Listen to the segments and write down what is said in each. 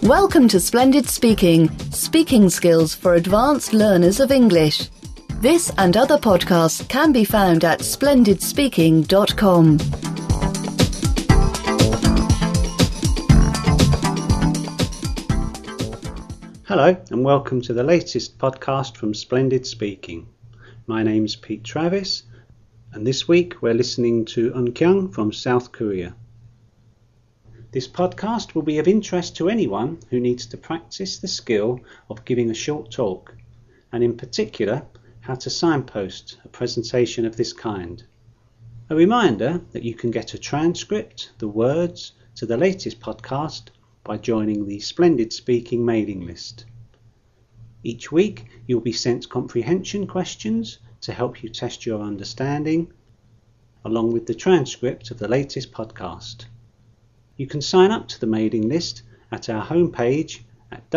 Welcome to Splendid Speaking, speaking skills for advanced learners of English. This and other podcasts can be found at splendidspeaking.com. Hello and welcome to the latest podcast from Splendid Speaking. My name's Pete Travis and this week we're listening to Eun Kyung from South Korea. This podcast will be of interest to anyone who needs to practice the skill of giving a short talk, and in particular, how to signpost a presentation of this kind. A reminder that you can get a transcript, the words, to the latest podcast by joining the Splendid Speaking mailing list. Each week, you'll be sent comprehension questions to help you test your understanding, along with the transcript of the latest podcast. You can sign up to the mailing list at our homepage at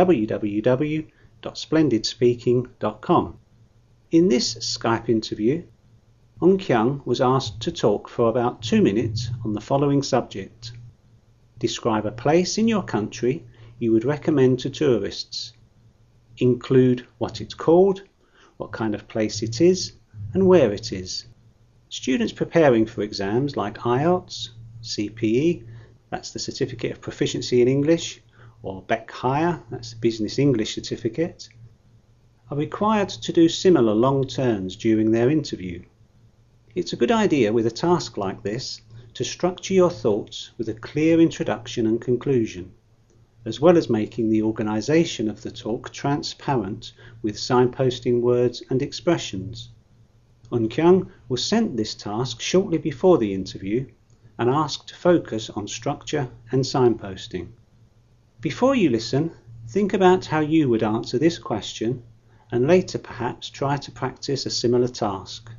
www.splendidspeaking.com. In this Skype interview, Eun Kyung was asked to talk for about 2 minutes on the following subject. Describe a place in your country you would recommend to tourists. Include what it's called, what kind of place it is, and where it is. Students preparing for exams like IELTS, CPE, that's the Certificate of Proficiency in English, or Beck Higher, that's the Business English Certificate, are required to do similar long turns during their interview. It's a good idea with a task like this to structure your thoughts with a clear introduction and conclusion, as well as making the organisation of the talk transparent with signposting words and expressions. Eun Kyung was sent this task shortly before the interview and asked to focus on structure and signposting. Before you listen, think about how you would answer this question and later perhaps try to practice a similar task.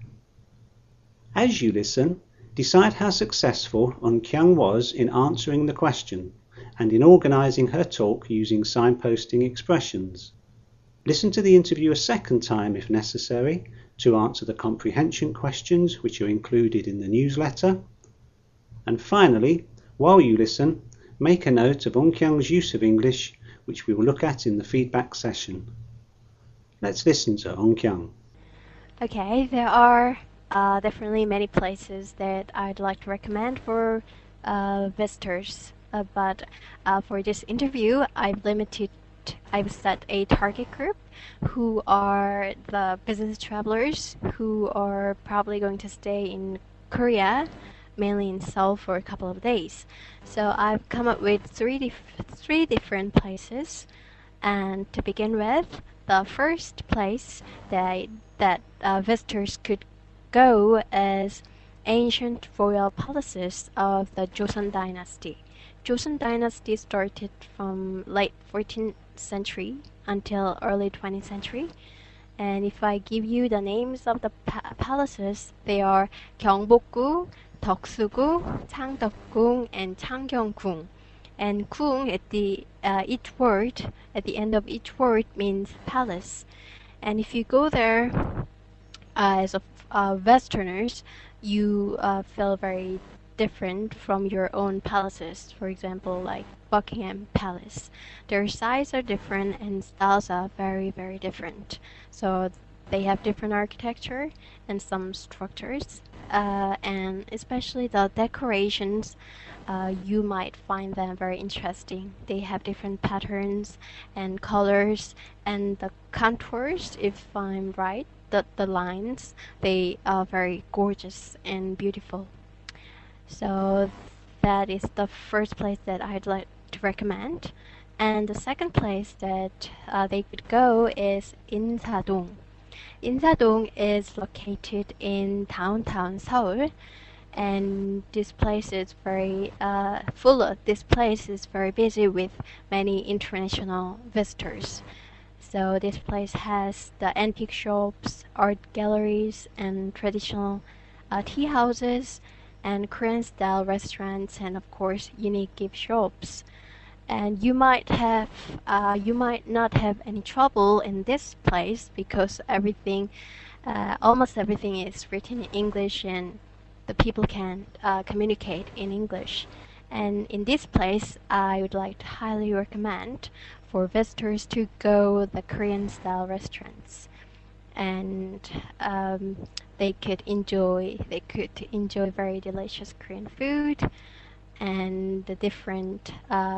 As you listen, decide how successful Eun Kyung was in answering the question and in organising her talk using signposting expressions. Listen to the interview a second time if necessary to answer the comprehension questions which are included in the newsletter. And finally, while you listen, make a note of Eun Kyung's use of English, which we will look at in the feedback session. Let's listen to Eun Kyung. Okay, there are definitely many places that I'd like to recommend for visitors, but for this interview, I've set a target group who are the business travelers who are probably going to stay in Korea, mainly in Seoul, for a couple of days. So I've come up with three different places, and to begin with, the first place that visitors could go is ancient royal palaces of the Joseon Dynasty. Joseon Dynasty started from late 14th century until early 20th century. And if I give you the names of the palaces, they are Gyeongbokgung, Deoksugung, Changdeokgung, and Changgyeonggung. And gung at the end of each word means palace. And if you go there as Westerners, you feel very different from your own palaces. For example, like Buckingham Palace. Their sizes are different and styles are very, very different. So they have different architecture and some structures. And especially the decorations, you might find them very interesting. They have different patterns and colors, and the contours, if I'm right, the lines, they are very gorgeous and beautiful. So that is the first place that I'd like to recommend. And the second place that they could go is Insadong. Insadong is located in downtown Seoul, and this place is very busy with many international visitors. So this place has the antique shops, art galleries, and traditional tea houses, and Korean-style restaurants, and of course unique gift shops. And you might not have any trouble in this place because almost everything is written in English, and the people can communicate in English. And in this place, I would like to highly recommend for visitors to go the Korean-style restaurants, and they could enjoy very delicious Korean food and the different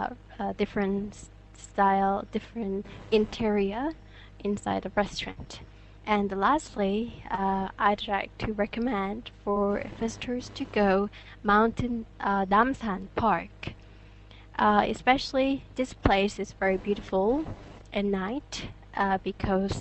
style, different interior inside the restaurant. And lastly, I'd like to recommend for visitors to go Mountain Namsan Park. Especially this place is very beautiful at night because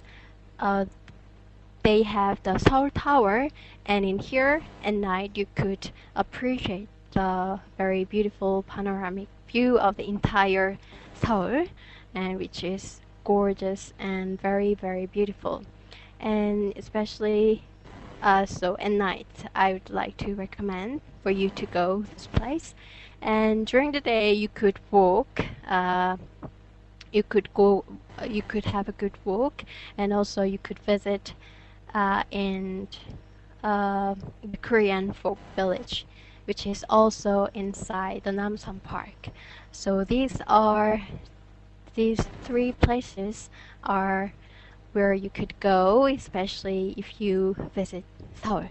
they have the Seoul Tower, and in here at night you could appreciate the very beautiful panoramic view of the entire Seoul, and which is gorgeous and very, very beautiful. And especially so at night, I would like to recommend for you to go this place. And during the day, you could walk. You could have a good walk, and also you could visit in the Korean folk village, which is also inside the Namsan Park. So these three places are where you could go, especially if you visit Seoul.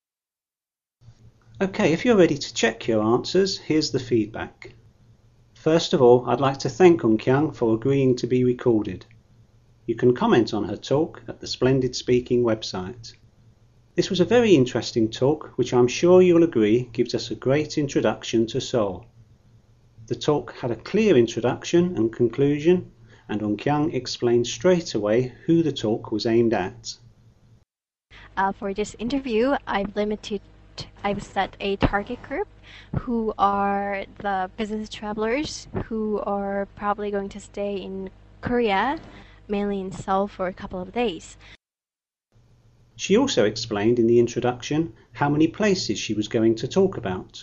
Okay, if you're ready to check your answers, here's the feedback. First of all, I'd like to thank Kyung for agreeing to be recorded. You can comment on her talk at the Splendid Speaking website. This was a very interesting talk, which I'm sure you'll agree gives us a great introduction to Seoul. The talk had a clear introduction and conclusion, and Kyung explained straight away who the talk was aimed at. For this interview, I've set a target group who are the business travelers who are probably going to stay in Korea, mainly in Seoul, for a couple of days. She also explained in the introduction how many places she was going to talk about.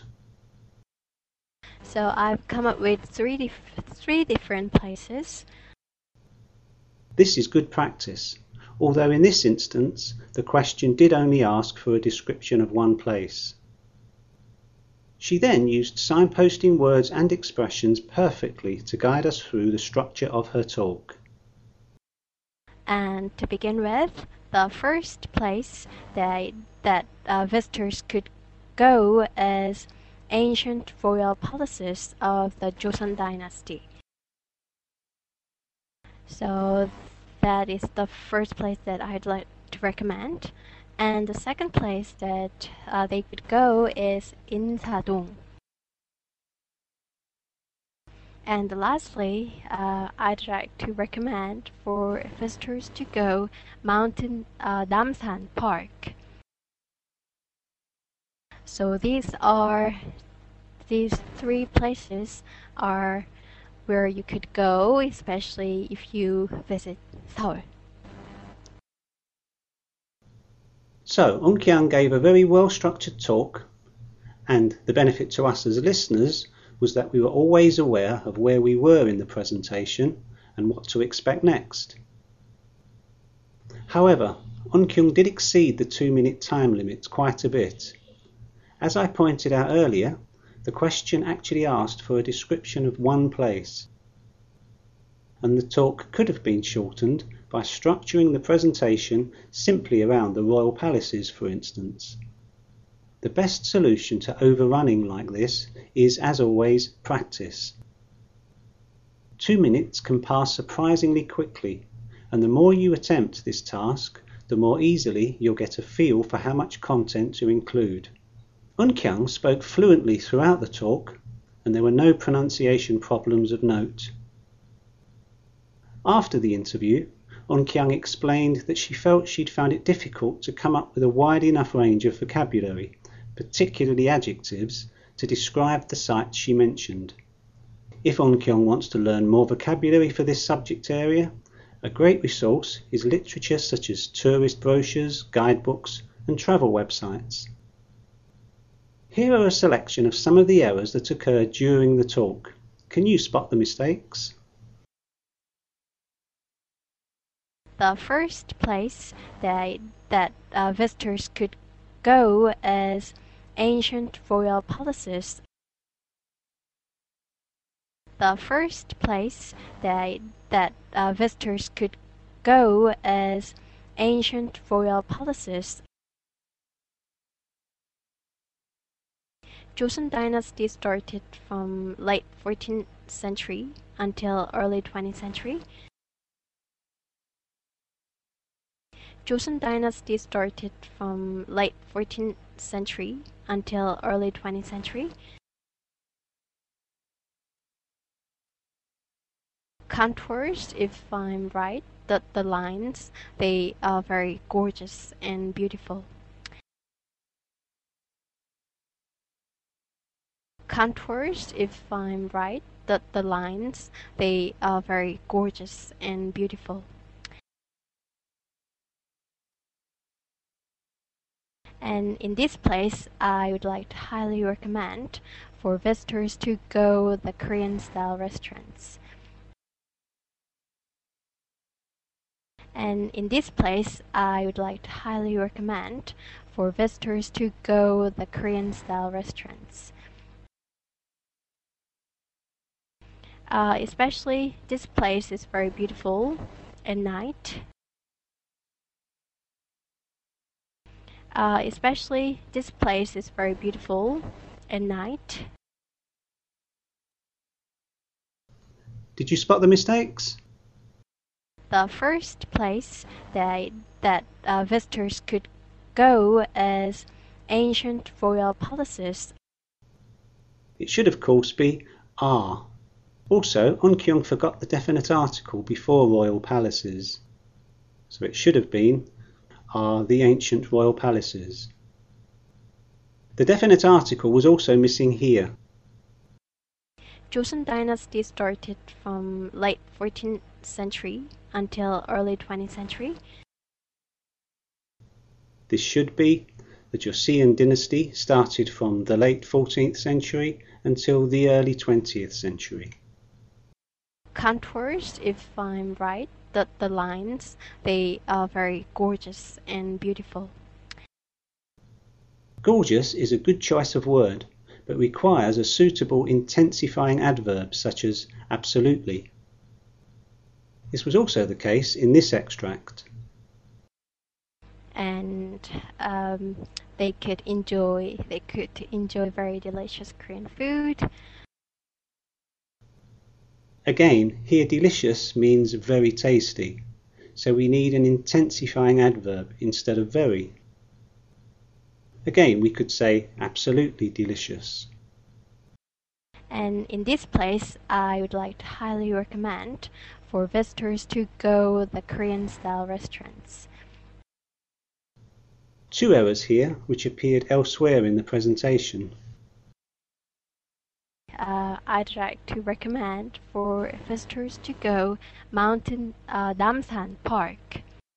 So I've come up with three different places. This is good practice, although in this instance the question did only ask for a description of one place. She then used signposting words and expressions perfectly to guide us through the structure of her talk. And to begin with, the first place that visitors could go is ancient royal palaces of the Joseon dynasty. So that is the first place that I'd like to recommend. And the second place that they could go is Insadong. And lastly, I'd like to recommend for visitors to go Mountain Namsan Park. So these three places are where you could go, especially if you visit Seoul. So, Kyung gave a very well-structured talk, and the benefit to us as listeners was that we were always aware of where we were in the presentation and what to expect next. However, Kyung did exceed the 2-minute time limit quite a bit. As I pointed out earlier, the question actually asked for a description of one place, and the talk could have been shortened by structuring the presentation simply around the royal palaces, for instance. The best solution to overrunning like this is, as always, practice. 2 minutes can pass surprisingly quickly, and the more you attempt this task, the more easily you'll get a feel for how much content to include. Kyung spoke fluently throughout the talk, and there were no pronunciation problems of note. After the interview, Kyung explained that she felt she'd found it difficult to come up with a wide enough range of vocabulary, particularly adjectives, to describe the sites she mentioned. If Kyung wants to learn more vocabulary for this subject area, a great resource is literature such as tourist brochures, guidebooks, and travel websites. Here are a selection of some of the errors that occurred during the talk. Can you spot the mistakes? The first place that visitors could go is ancient royal palaces The first place that visitors could go is ancient royal palaces. Joseon dynasty started from late 14th century until early 20th century. Joseon dynasty started from late 14th century until early 20th century. Contours, if I'm right, the lines, they are very gorgeous and beautiful. Contours, if I'm right, the lines, they are very gorgeous and beautiful. And in this place, I would like to highly recommend for visitors to go the Korean style restaurants. And in this place, I would like to highly recommend for visitors to go the Korean style restaurants. Especially this place is very beautiful at night. Especially this place is very beautiful at night. Did you spot the mistakes? The first place that visitors could go is ancient royal palaces. It should of course be are. Also, Eunkyung forgot the definite article before royal palaces, so it should have been are the ancient royal palaces. The definite article was also missing here. Joseon dynasty started from late 14th century until early 20th century. This should be the Joseon dynasty started from the late 14th century until the early 20th century. Contours, if I'm right, the lines, they are very gorgeous and beautiful. Gorgeous is a good choice of word, but requires a suitable intensifying adverb such as absolutely. This was also the case in this extract. And they could enjoy very delicious Korean food. Again, here delicious means very tasty, so we need an intensifying adverb instead of very. Again, we could say absolutely delicious. And in this place, I would like to highly recommend for visitors to go the Korean style restaurants. Two errors here which appeared elsewhere in the presentation. I'd like to recommend for visitors to go Mountain Namsan Park.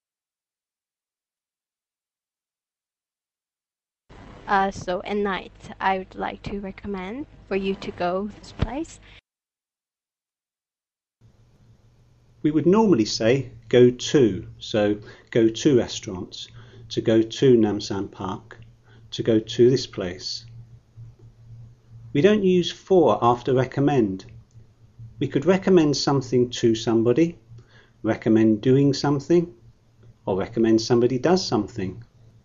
So at night, I would like to recommend for you to go this place. We would normally say go to, so go to restaurants, to go to Namsan Park, to go to this place. We don't use for after recommend. We could recommend something to somebody, recommend doing something, or recommend somebody does something.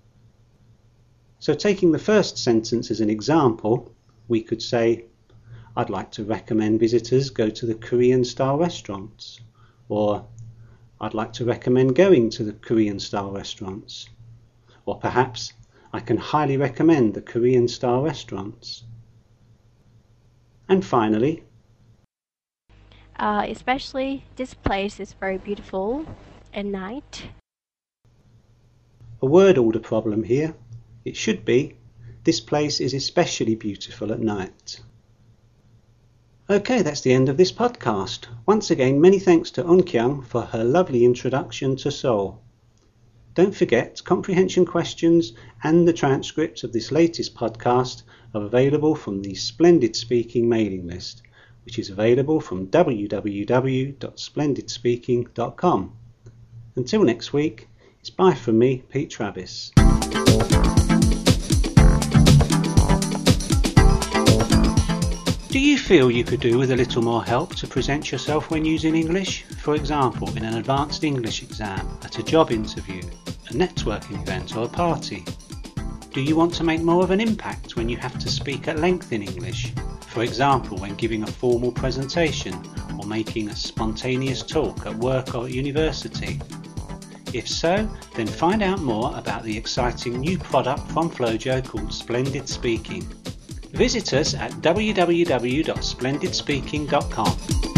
So taking the first sentence as an example, we could say, I'd like to recommend visitors go to the Korean style restaurants, or I'd like to recommend going to the Korean style restaurants, or perhaps I can highly recommend the Korean style restaurants. And finally, especially this place is very beautiful at night. A word order problem here. It should be, this place is especially beautiful at night. Okay, that's the end of this podcast. Once again, many thanks to Eunkyung for her lovely introduction to Seoul. Don't forget, comprehension questions and the transcript of this latest podcast are available from the Splendid Speaking mailing list, which is available from www.splendidspeaking.com. Until next week, it's bye from me, Pete Travis. Do you feel you could do with a little more help to present yourself when using English? For example, in an advanced English exam, at a job interview, a networking event or a party? Do you want to make more of an impact when you have to speak at length in English? For example, when giving a formal presentation or making a spontaneous talk at work or at university? If so, then find out more about the exciting new product from Flojo called Splendid Speaking. Visit us at www.splendidspeaking.com.